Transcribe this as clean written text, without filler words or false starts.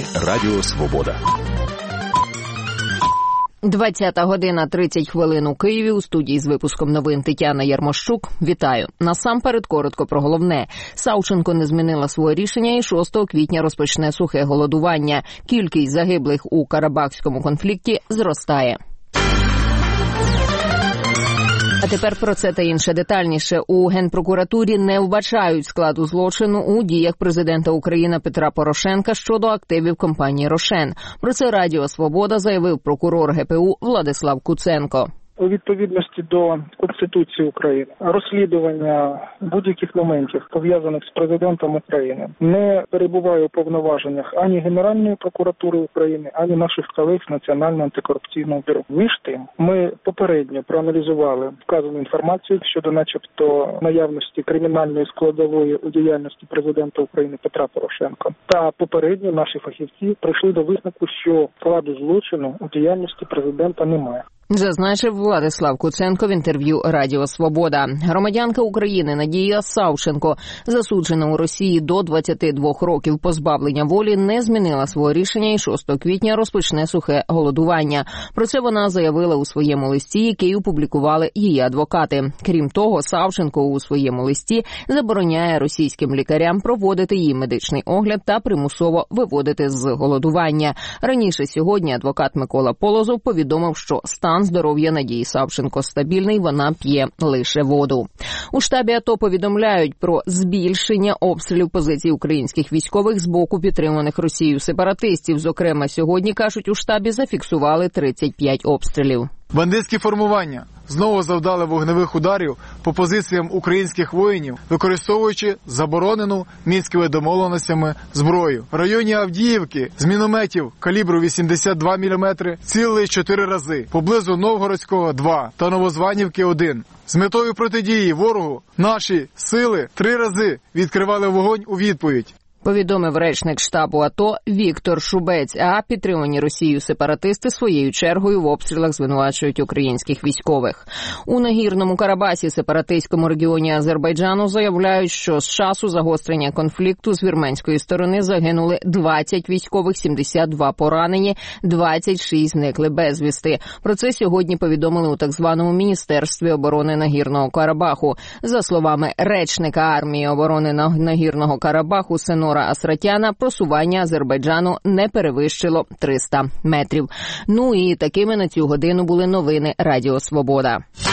Радіо Свобода. 20:30 у Києві. У студії з випуском новин Тетяна Ярмощук. Вітаю. Насамперед коротко про головне. Савченко не змінила своє рішення і 6 квітня розпочне сухе голодування. Кількість загиблих у Карабахському конфлікті зростає. А тепер про це та інше детальніше. У Генпрокуратурі не вбачають складу злочину у діях президента України Петра Порошенка щодо активів компанії «Рошен». Про це Радіо Свобода заявив прокурор ГПУ Владислав Куценко. У відповідності до Конституції України розслідування будь-яких моментів, пов'язаних з президентом України, не перебуває у повноваженнях ані Генеральної прокуратури України, ані наших колег з Національного антикорупційного бюро. Між тим, ми попередньо проаналізували вказану інформацію щодо начебто наявності кримінальної складової у діяльності президента України Петра Порошенка. Та попередньо наші фахівці прийшли до висновку, що складу злочину у діяльності президента немає. Зазначив Владислав Куценко в інтерв'ю Радіо Свобода. Громадянка України Надія Савченко, засуджена у Росії до 22 років позбавлення волі, не змінила своє рішення і 6 квітня розпочне сухе голодування. Про це вона заявила у своєму листі, який опублікували її адвокати. Крім того, Савченко у своєму листі забороняє російським лікарям проводити їй медичний огляд та примусово виводити з голодування. Раніше сьогодні адвокат Микола Полозов повідомив, що стан здоров'я Надії Савченко стабільний, вона п'є лише воду. У штабі АТО повідомляють про збільшення обстрілів позицій українських військових з боку підтриманих Росією сепаратистів. Зокрема, сьогодні, кажуть, у штабі зафіксували 35 обстрілів. Бандитські формування знову завдали вогневих ударів по позиціям українських воїнів, використовуючи заборонену мінськими домовленостями зброю. В районі Авдіївки з мінометів калібру 82 мм цілили 4 рази, поблизу Новгородського – 2 та Новозванівки – 1. З метою протидії ворогу наші сили 3 рази відкривали вогонь у відповідь. Повідомив речник штабу АТО Віктор Шубець, а підтримані Росією сепаратисти своєю чергою в обстрілах звинувачують українських військових. У Нагірному Карабасі, сепаратистському регіоні Азербайджану, заявляють, що з часу загострення конфлікту з вірменської сторони загинули 20 військових, 72 поранені, 26 зникли безвісти. Про це сьогодні повідомили у так званому Міністерстві оборони Нагірного Карабаху. За словами речника армії оборони Нагірного Карабаху Сенора Асратяна, просування Азербайджану не перевищило 300 метрів. Ну і такими на цю годину були новини Радіо Свобода.